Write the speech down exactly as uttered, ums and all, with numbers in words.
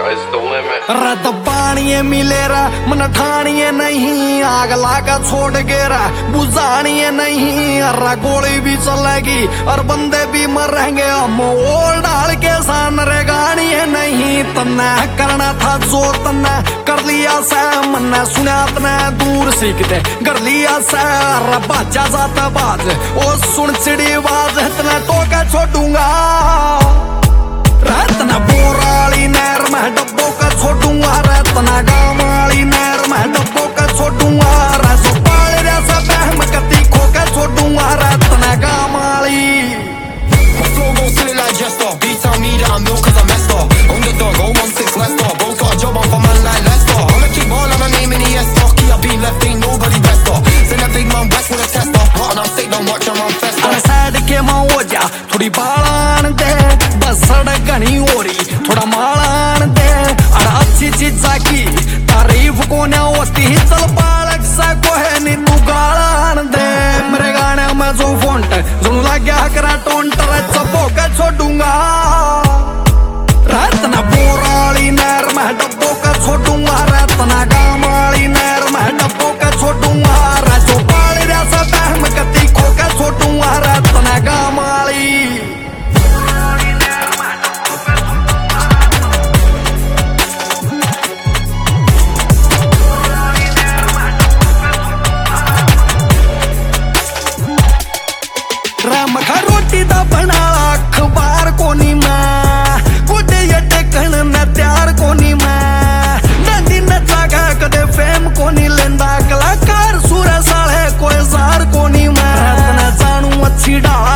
sky's the limit. रत पानिये मिले रा मन ठानिये नहीं, आग लागा छोड़ गे रा बुझानिये नहीं। अरा गोली भी चलेगी और बंदे भी मरेंगे, हम ओल डाल के सान रे गानिये नहीं। तन्ने करना था जो तन्ने कर लिया से, मन्ने सुना तने दूर सीखते कर लिया से। अरा बाजा जाता बाज ओ सुन चिड़ी बाज, तने तो क्या छोड़ूंगा रतना बोराली नहर में डब्बों का छोड़ूंगा, रतना गाँव वाली नहर में डब्बों का छोड़ूंगा। रसो पाले जैसा बहम कती खो के छोड़ूंगा, रतना गाँव वाली। My flow goes silly like Jester. Beats on me that I'm milk cause I'm messed up. Underdog, oh one six Leicester. Both got a job on for man like Leicester. I'ma keep on and my name in the S-Stock. Key up being left, ain't nobody best up. Send a big man west with a tester. Rotten I'm sick, don't watch I'm on festa. अरे side के माँ हो जा थोड़ी बालान दे, बस सड़क घनी हो रही थोड़ा मालान दे। अरे अच्छी चीज़ की तारीफ को न होती, चल पालक सा को है नी तू गालान दे। मेरे गाने में जो फोंट जो लगा करा टोंट चप्पो का छोड़ूंगा, रतना बोराली नहर में डब्बों का छोड़ूंगा, रतना गाँव वाली नहर में डब्बों का छोड़ूंगा। रचो पाली जैसा बहम कती खो का छोड़ूंगा, रतना गाँव वाली। मखा रोटी दा बना अखबार कोनी मैं, कुछ ये टेकन न त्यार कोनी मैं। नदी न जागा कदे फेम कोनी लेंदा, कलाकार सूर साले कोई जार कोनी मैं। रतना जानू अच्छी डाल